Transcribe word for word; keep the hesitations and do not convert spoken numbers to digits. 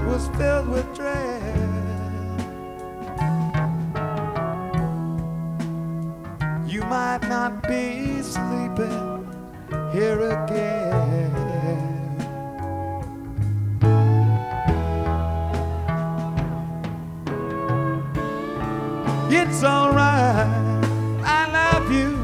was filled with dread. You might not be sleeping here again. It's alright, I love you.